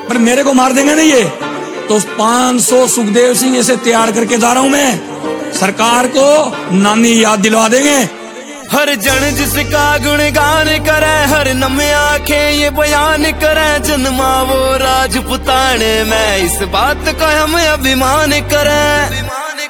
पर मेरे को मार देंगे ना ये, तो 500 सुखदेव सिंह ऐसे तैयार करके जा रहा हूं मैं, सरकार को नानी याद दिलवा देंगे। हर जन जिसका गुणगान करे, हर नमे आखे ये बयान करे, जन्मा वो राजपुतान में, इस बात का हम अभिमान करें।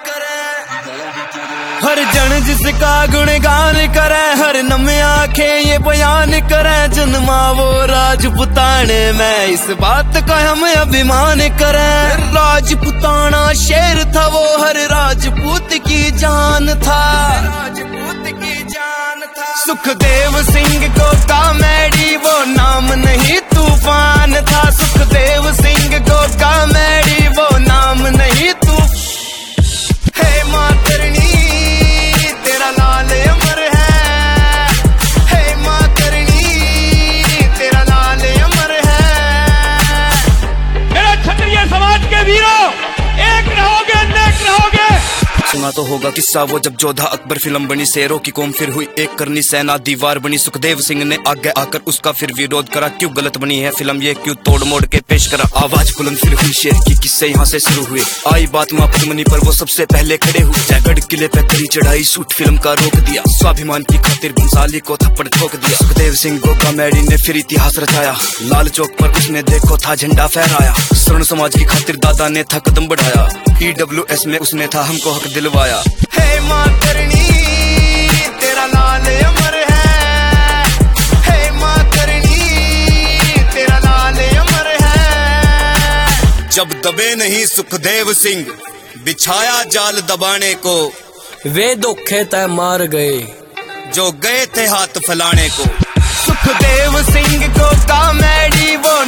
हर जन जिसका गुणगान करे, हर नमे आखे ये बयान करे, जन्मा वो राजपुतान में, इस बात का हम अभिमान करें। राजपुताना शेर था वो, हर राजपूत की जान था, राजपूत की जान था। सुखदेव सिंह को कॉमेडी वो नाम नहीं तूफान था, सुखदेव सिंह को कॉमेडी वो नाम नहीं तूफान। हे माँ करनी तेरा लाल अमर है, हे माँ करनी तेरा लाल अमर है। मेरे क्षत्रिय समाज के वीरों, एक रहोगे नेक रहोगे। सुना तो होगा किस्सा वो, जब जोधा अकबर फिल्म बनी, शेरों की कौम फिर हुई एक करनी सेना, दीवार बनी। सुखदेव सिंह ने आगे आकर उसका फिर विरोध करा, क्यों गलत बनी है फिल्म ये, क्यों तोड़ मोड़ के पेश करा। आवाज बुलंद फिर हुई, शेर की किस्से यहाँ से शुरू हुए। आई बात माँ पद्मनी पर, वो सबसे पहले खड़े हुए। जयगढ़ किले पे करी चढ़ाई, शूट फिल्म का रोक दिया, स्वाभिमान की खातिर भंसाली को थप्पड़ ठोक दिया। सुखदेव सिंह को कॉमेडी ने फिर इतिहास रचाया, लाल चौक पर उसने देखो था झंडा फहराया। स्वर्ण समाज की खातिर दादा ने था कदम बढ़ाया, EWS में उसने था हमको हक दिलवाया। हे माँ करनी तेरा लाल अमर है, हे माँ करनी तेरा लाल अमर है। जब दबे नहीं सुखदेव सिंह, बिछाया जाल दबाने को, वे धोखे तय मार गए जो गए थे हाथ फैलाने को। सुखदेव सिंह को कॉमेडी वो